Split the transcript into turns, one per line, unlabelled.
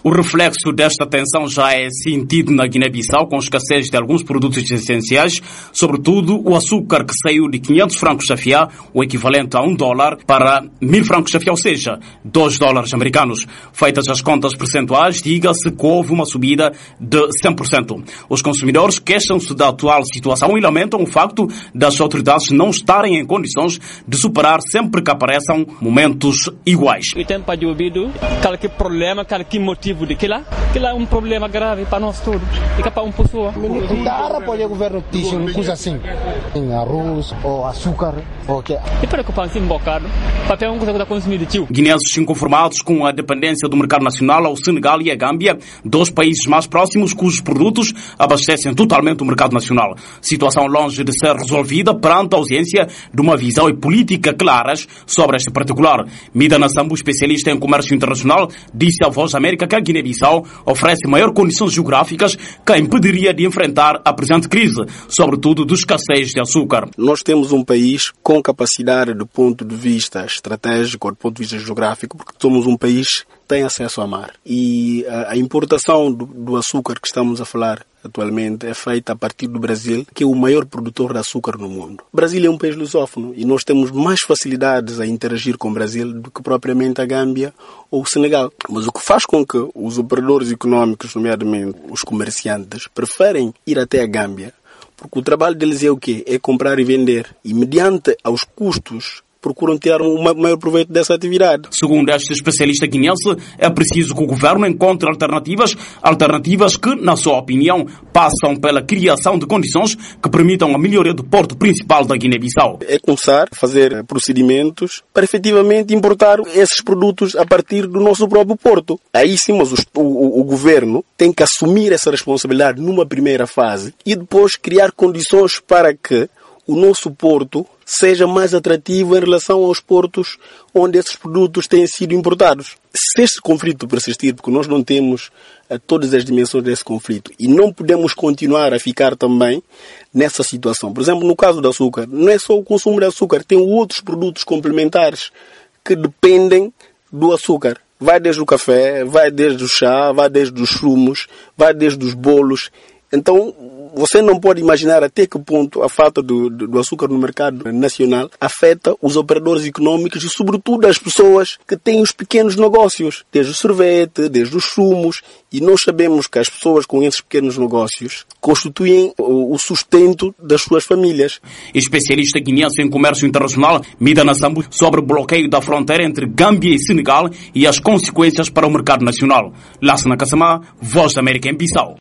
O reflexo desta tensão já é sentido na Guiné-Bissau, com escassez de alguns produtos essenciais, sobretudo o açúcar, que saiu de 500 francos CFA, o equivalente a $1, para 1.000 francos CFA, ou seja, $2 americanos. Feitas as contas percentuais, diga-se que houve uma subida de 100%. Os consumidores queixam-se da atual situação e lamentam o facto das autoridades não estarem em condições de superar sempre que apareçam momentos iguais.
E tem para ouvido qualquer problema, qualquer motivo de que lá é um problema grave para nós todos e para uma pessoa.
Dá para o governo dizer uma coisa assim, arroz ou açúcar ou que.
E para que pense um bocado, papel é uma coisa que consumir de tio.
Guineenses inconformados com a dependência do mercado nacional ao Senegal e a Gâmbia, dois países mais próximos cujos produtos abastecem totalmente o mercado nacional. Situação longe de ser resolvida perante a ausência de uma visão e política claras sobre este particular. Mida Nassambu, especialista em comércio internacional, disse à Voz da América que a Guiné-Bissau oferece maiores condições geográficas que a impediria de enfrentar a presente crise, sobretudo de escassez de açúcar.
Nós temos um país com capacidade do ponto de vista estratégico, do ponto de vista geográfico, porque somos um país que tem acesso ao mar. E a importação do açúcar que estamos a falar atualmente é feita a partir do Brasil, que é o maior produtor de açúcar no mundo. O Brasil é um país lusófono e nós temos mais facilidades a interagir com o Brasil do que propriamente a Gâmbia ou o Senegal. Mas o que faz com que os operadores econômicos, nomeadamente os comerciantes, preferem ir até a Gâmbia, porque o trabalho deles é o quê? É comprar e vender. E mediante aos custos, procuram tirar um maior proveito dessa atividade.
Segundo este especialista guineense, é preciso que o governo encontre alternativas que, na sua opinião, passam pela criação de condições que permitam a melhoria do porto principal da Guiné-Bissau.
É começar a fazer procedimentos para efetivamente importar esses produtos a partir do nosso próprio porto. Aí sim, mas o governo tem que assumir essa responsabilidade numa primeira fase e depois criar condições para que o nosso porto seja mais atrativo em relação aos portos onde esses produtos têm sido importados. Se este conflito persistir, porque nós não temos todas as dimensões desse conflito e não podemos continuar a ficar também nessa situação. Por exemplo, no caso do açúcar, não é só o consumo de açúcar, tem outros produtos complementares que dependem do açúcar. Vai desde o café, vai desde o chá, vai desde os sumos, vai desde os bolos. Então, você não pode imaginar até que ponto a falta do açúcar no mercado nacional afeta os operadores econômicos e, sobretudo, as pessoas que têm os pequenos negócios, desde o sorvete, desde os sumos. E nós sabemos que as pessoas com esses pequenos negócios constituem o sustento das suas famílias.
Especialista guineense em comércio internacional, Mida Nassambu, sobre o bloqueio da fronteira entre Gâmbia e Senegal e as consequências para o mercado nacional. Lassana Kassamá, Voz da América em Bissau.